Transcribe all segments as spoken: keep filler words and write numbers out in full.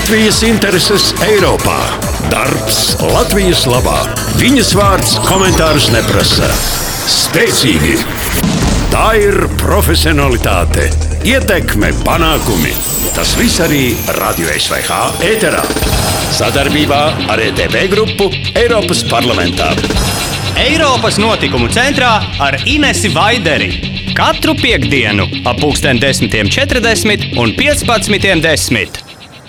Latvijas intereses Eiropā. Darbs Latvijas labā. Viņas vārds komentārus neprasa. Spēcīgi. Tā ir profesionalitāte, ietekme, panākumi. Tas viss arī Radio S V H ēterā. Sadarbībā ar E T V grupu Eiropas parlamentā. Eiropas notikumu centrā ar Inesi Vaideri. Katru piektdienu ap pulksten desmitiem četrdesmit un piecpadsmitiem desmit.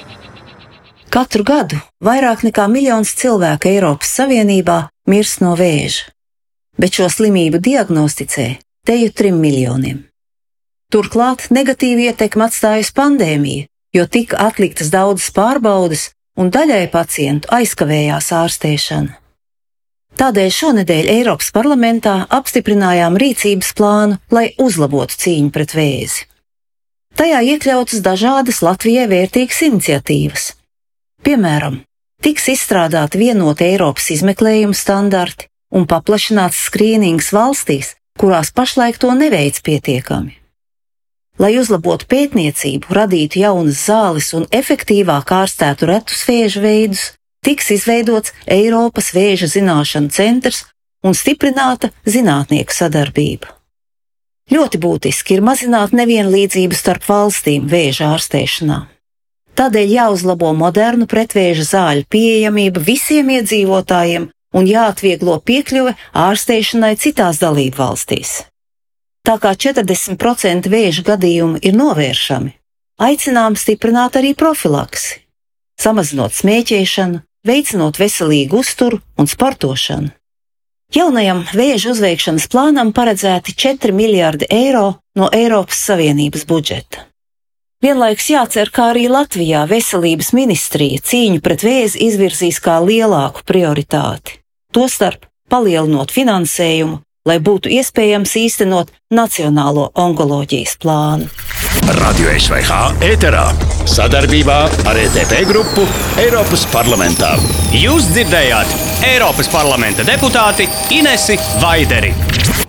Katru gadu vairāk nekā miljons cilvēku Eiropas Savienībā mirst no vēža, bet šo slimību diagnosticē teju trim miljoniem. Turklāt negatīvi ietekmi atstājusi pandēmija, jo tika atliktas daudzas pārbaudes un daļai pacientu aizkavējās ārstēšana. Tādēļ šonedēļ Eiropas parlamentā apstiprinājām rīcības plānu, lai uzlabotu cīņu pret vēzi. Tajā iekļautas dažādas Latvijai vērtīgas iniciatīvas. Piemēram, tiks izstrādāti vienoti Eiropas izmeklējumu standarti un paplašināts skrīnings valstīs, kurās pašlaik to neveic pietiekami. Lai uzlabotu pētniecību, radītu jaunas zāles un efektīvāk ārstētu retus vēža veidus, tiks izveidots Eiropas vēža zināšanu centrs un stiprināta zinātnieku sadarbība. Ļoti būtiski ir mazināt nevienlīdzību starp valstīm vēža ārstēšanā. Tādēļ jāuzlabo modernu pretvēža zāļu pieejamība visiem iedzīvotājiem un jāatvieglo piekļuve ārstēšanai citās dalību valstīs. Tā kā četrdesmit procenti vēža gadījumu ir novēršami, aicinām stiprināt arī profilaksi, samazinot smēķēšanu, veicinot veselīgu uzturu un sportošanu. Jaunajam vēža uzveikšanas plānam paredzēti četri miljardi eiro no Eiropas Savienības budžeta. Vienlaikus jācer, kā arī Latvijā veselības ministrija cīņu pret vēzi izvirzīs kā lielāku prioritāti, tostarp palielinot finansējumu, lai būtu iespējams īstenot Nacionālo onkoloģijas plānu. Radio S V H ēterā sadarbībā ar E T V grupu Eiropas parlamentā. Jūs dzirdējāt Eiropas parlamenta deputāti Inesi Vaideri.